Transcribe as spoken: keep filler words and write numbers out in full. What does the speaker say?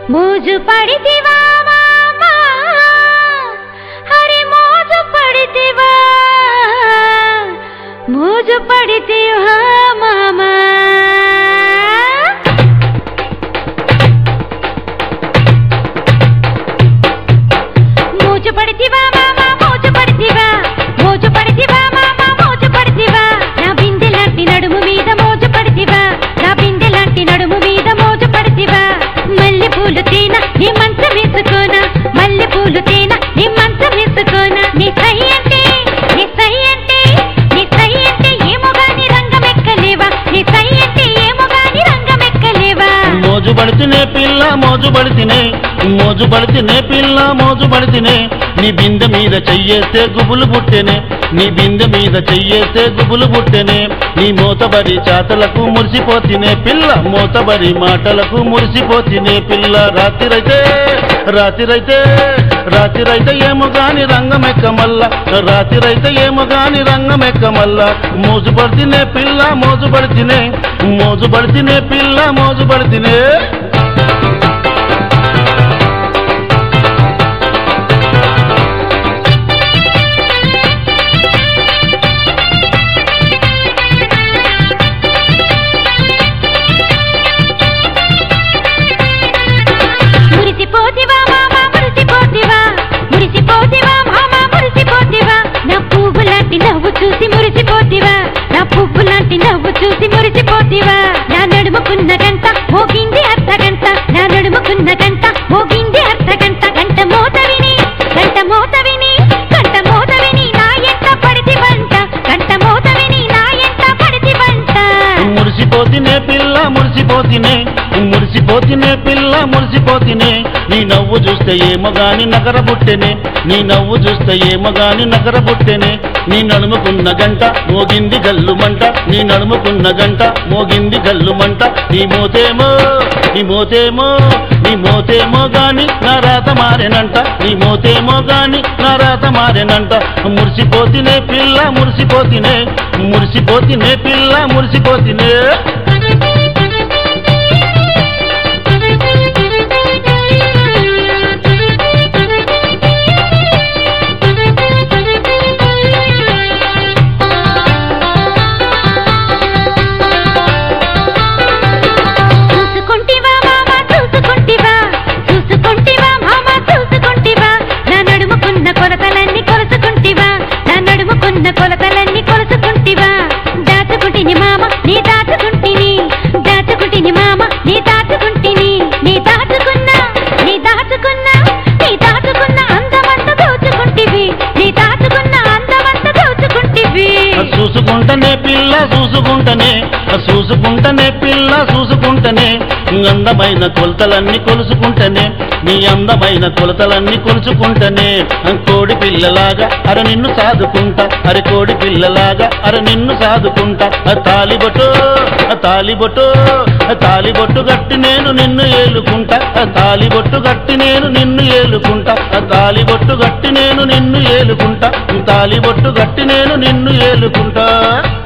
మోజు పడితివా మామా హరి మోజు పడితివా మోజు పడితివా మామా మోజు పడితివా మామా మోజు పడితివా మోజు పడితివా మామా మోజు పడితివా నా బిందె లాంటి నడుము మీద మోజు పడితివా నా బిందె లాంటి నడుము మీద మోజు పడితివా మల్లె పూలు తేన నీ మంచం వేసుకోనా మల్లె పూలు తేన నీ మంచం వేసుకోనా నీ సై అంటే నీ సై అంటే నీ సై అంటే ఏమో గాని రంగమెక్కలేవా నీ సై అంటే ఏమో గాని రంగమెక్కలేవా మోజు పడితేనే పిల్ల మోజు పడితేనే మోజు పడితేనే పిల్ల మోజు పడితేనే నీ బిందె మీద చెయ్యేస్తే గుబులు పుట్టెనే నీ బిందె మీద చెయ్యేస్తే గుబులు పుట్టెనే నీ మోతబరి చాతలకు మురిసిపోతినే పిల్ల మోతబరి మాటలకు మురిసిపోతినే పిల్ల రాత్రిరైతే రాత్రిరైతే రాత్రిరైతే ఏమో గాని రంగమెక్క మల్ల రాత్రిరైతే ఏమో గాని రంగమెక్క మల్ల మోజు పడితేనే పిల్ల మోజు పడితేనే మోజు పడితేనే పిల్ల మోజు పడితేనే మురిసిపోతివా మామా మురిసిపోతివా మురిసిపోతివా మామా మురిసిపోతివా నా పువ్వు లాంటి నవ్వు చూసి మురిసిపోతివా నా పువ్వు లాంటి నవ్వు చూసి మురిసిపోతివా నా నడుముకున్న గంట మోగింది అర్ధ గంట నా నడుముకున్న గంట మోగింది అర్ధ గంట గంట మోత విని గంట మోత విని గంట మోత విని నా ఎంట పడితి వంట గంట మోత విని నా ఎంట పడితి వంట మురిసిపోతినే పిల్ల మురిసిపోతినే మురిసిపోతినే పిల్ల మురిసిపోతినే నీ నవ్వు చూస్తే ఏమో గాని నగర బుట్టెనే నీ నవ్వు చూస్తే ఏమో గాని నగర బుట్టెనే నీ నడుముకున్న గంట మోగింది గల్లుమంట నీ నడుముకున్న గంట మోగింది గల్లుమంట నీ మోతేమో నీ మోతేమో నీ మోతేమో గాని నా రాత మారేనంట నీ మోతేమో గాని నా రాత మారేనంట మురిసిపోతినే పిల్ల మురిసిపోతినే మురిసిపోతినే పిల్ల మురిసిపోతినే కొలతలన్నీ కొలుసుకుంటివా దాచుకుంటిని మామ నీ దాచుకుంటిని దాచుకుంటిని మామ నీ దాచుకుంటిని నీ దాచుకున్నా నీ దాచుకున్నా నీ దాచుకున్న అందమంత దోచుకుంటివి నీ దాచుకున్న అందమంత దోచుకుంటివి చూసుకుంటనే పిల్ల చూసుకుంటనే చూసుకుంటనే పిల్ల చూసుకుంటనే అందమైన కొలతలన్నీ కొలుసుకుంటనే నీ అందమైన కొలతలన్నీ కొలుచుకుంటనే కోడి పిల్లలాగా అర నిన్ను సాదుకుంటా అరే కోడి పిల్లలాగా అర నిన్ను సాదుకుంటా తాలిబొట్టు తాలిబొట్టు తాలిబొట్టు గట్టి నేను నిన్ను ఏలుకుంటా తాలిబొట్టు గట్టి నేను నిన్ను ఏలుకుంటా తాలిబొట్టు గట్టి నేను నిన్ను ఏలుకుంటా తాలిబొట్టు గట్టి నేను నిన్ను ఏలుకుంటా